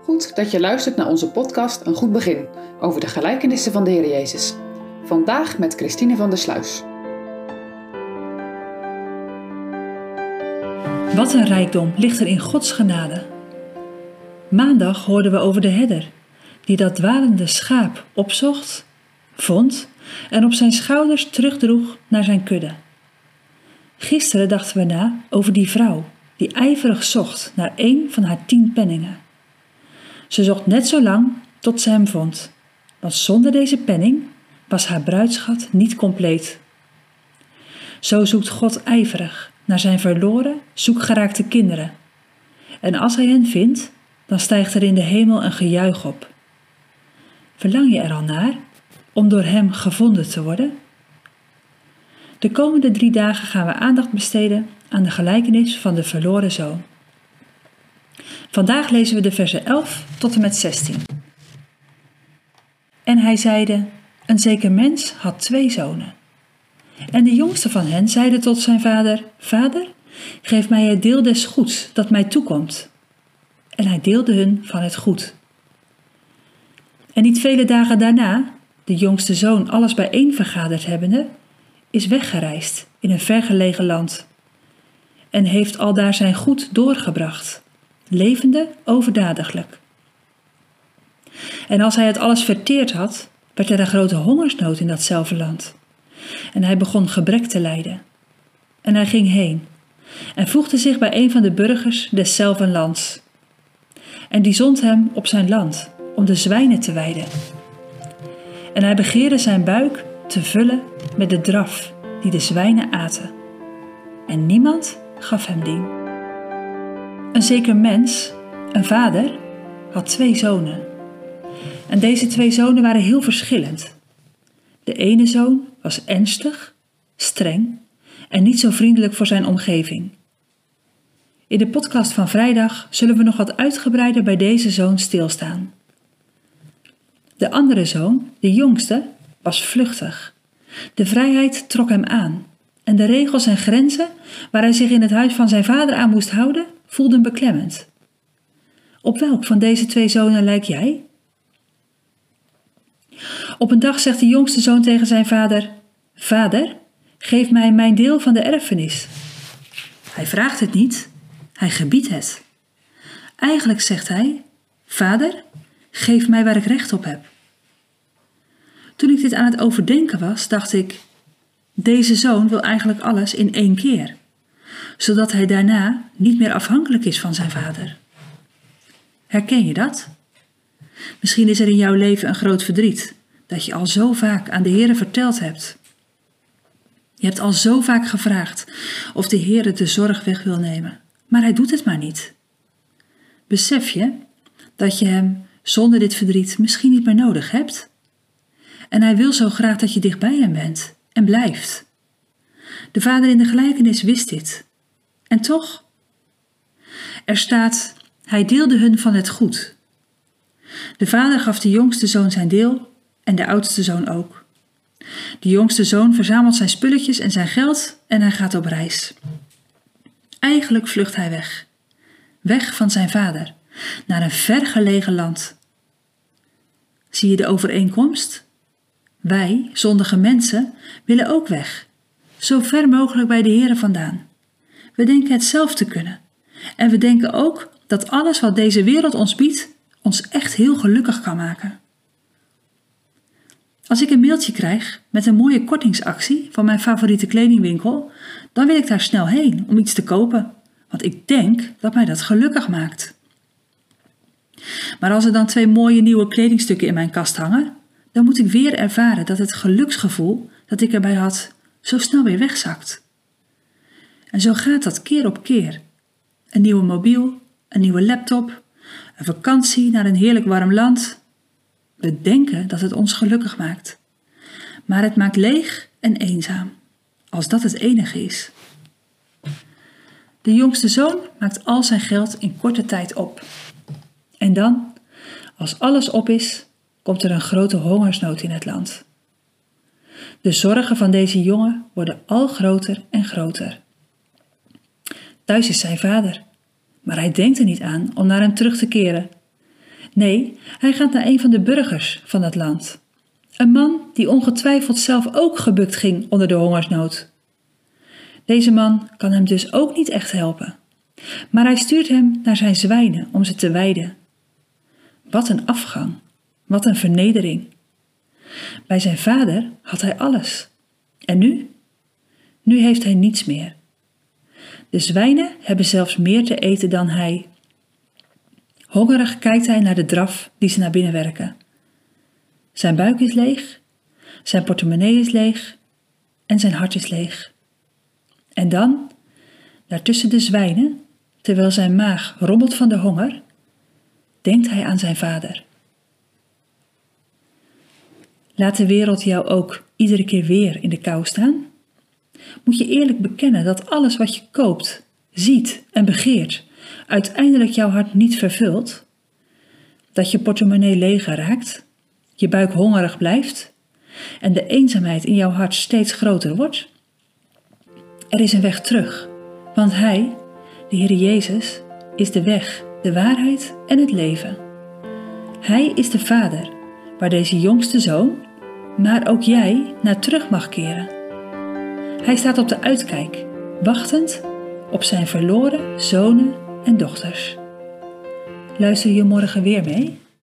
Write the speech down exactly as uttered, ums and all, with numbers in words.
Goed dat je luistert naar onze podcast Een Goed Begin over de gelijkenissen van de Heer Jezus. Vandaag met Christine van der Sluis. Wat een rijkdom ligt er in Gods genade. Maandag hoorden we over de herder, die dat dwalende schaap opzocht, vond en op zijn schouders terugdroeg naar zijn kudde. Gisteren dachten we na over die vrouw die ijverig zocht naar één van haar tien penningen. Ze zocht net zo lang tot ze hem vond, want zonder deze penning was haar bruidschat niet compleet. Zo zoekt God ijverig naar zijn verloren, zoekgeraakte kinderen. En als hij hen vindt, dan stijgt er in de hemel een gejuich op. Verlang je er al naar om door hem gevonden te worden? De komende drie dagen gaan we aandacht besteden aan de gelijkenis van de verloren zoon. Vandaag lezen we de versen elf tot en met zestien. En hij zeide, een zeker mens had twee zonen. En de jongste van hen zeide tot zijn vader, Vader, geef mij het deel des goeds dat mij toekomt. En hij deelde hun van het goed. En niet vele dagen daarna, de jongste zoon alles bijeen vergaderd hebbende, is weggereisd in een vergelegen land. En heeft aldaar zijn goed doorgebracht, levende overdadiglijk. En als hij het alles verteerd had, werd er een grote hongersnood in datzelfde land. En hij begon gebrek te lijden. En hij ging heen en voegde zich bij een van de burgers deszelfden lands. En die zond hem op zijn land om de zwijnen te weiden. En hij begeerde zijn buik te vullen met de draf die de zwijnen aten. En niemand gaf hem dien. Een zeker mens, een vader, had twee zonen. En deze twee zonen waren heel verschillend. De ene zoon was ernstig, streng en niet zo vriendelijk voor zijn omgeving. In de podcast van vrijdag zullen we nog wat uitgebreider bij deze zoon stilstaan. De andere zoon, de jongste, was vluchtig. De vrijheid trok hem aan en de regels en grenzen waar hij zich in het huis van zijn vader aan moest houden, voelden beklemmend. Op welk van deze twee zonen lijk jij? Op een dag zegt de jongste zoon tegen zijn vader, Vader, geef mij mijn deel van de erfenis. Hij vraagt het niet, hij gebiedt het. Eigenlijk zegt hij, Vader, geef mij waar ik recht op heb. Toen ik dit aan het overdenken was, dacht ik, deze zoon wil eigenlijk alles in één keer, zodat hij daarna niet meer afhankelijk is van zijn vader. Herken je dat? Misschien is er in jouw leven een groot verdriet, dat je al zo vaak aan de Heere verteld hebt. Je hebt al zo vaak gevraagd of de Heere de zorg weg wil nemen, maar hij doet het maar niet. Besef je dat je hem zonder dit verdriet misschien niet meer nodig hebt? En hij wil zo graag dat je dicht bij hem bent en blijft. De vader in de gelijkenis wist dit. En toch? Er staat, hij deelde hun van het goed. De vader gaf de jongste zoon zijn deel en de oudste zoon ook. De jongste zoon verzamelt zijn spulletjes en zijn geld en hij gaat op reis. Eigenlijk vlucht hij weg. Weg van zijn vader, naar een vergelegen land. Zie je de overeenkomst? Wij, zondige mensen, willen ook weg. Zo ver mogelijk bij de Heere vandaan. We denken het zelf te kunnen. En we denken ook dat alles wat deze wereld ons biedt, ons echt heel gelukkig kan maken. Als ik een mailtje krijg met een mooie kortingsactie van mijn favoriete kledingwinkel, dan wil ik daar snel heen om iets te kopen, want ik denk dat mij dat gelukkig maakt. Maar als er dan twee mooie nieuwe kledingstukken in mijn kast hangen, dan moet ik weer ervaren dat het geluksgevoel dat ik erbij had zo snel weer wegzakt. En zo gaat dat keer op keer. Een nieuwe mobiel, een nieuwe laptop, een vakantie naar een heerlijk warm land. We denken dat het ons gelukkig maakt. Maar het maakt leeg en eenzaam, als dat het enige is. De jongste zoon maakt al zijn geld in korte tijd op. En dan, als alles op is, komt er een grote hongersnood in het land. De zorgen van deze jongen worden al groter en groter. Thuis is zijn vader, maar hij denkt er niet aan om naar hem terug te keren. Nee, hij gaat naar een van de burgers van het land. Een man die ongetwijfeld zelf ook gebukt ging onder de hongersnood. Deze man kan hem dus ook niet echt helpen. Maar hij stuurt hem naar zijn zwijnen om ze te weiden. Wat een afgang, wat een vernedering. Bij zijn vader had hij alles. En nu? Nu heeft hij niets meer. De zwijnen hebben zelfs meer te eten dan hij. Hongerig kijkt hij naar de draf die ze naar binnen werken. Zijn buik is leeg, zijn portemonnee is leeg en zijn hart is leeg. En dan, daartussen de zwijnen, terwijl zijn maag rommelt van de honger, denkt hij aan zijn vader. Laat de wereld jou ook iedere keer weer in de kou staan? Moet je eerlijk bekennen dat alles wat je koopt, ziet en begeert, uiteindelijk jouw hart niet vervult? Dat je portemonnee leger raakt, je buik hongerig blijft en de eenzaamheid in jouw hart steeds groter wordt? Er is een weg terug, want Hij, de Heer Jezus, is de weg, de waarheid en het leven. Hij is de Vader, waar deze jongste zoon, maar ook jij, naar terug mag keren. Hij staat op de uitkijk, wachtend op zijn verloren zonen en dochters. Luister je morgen weer mee?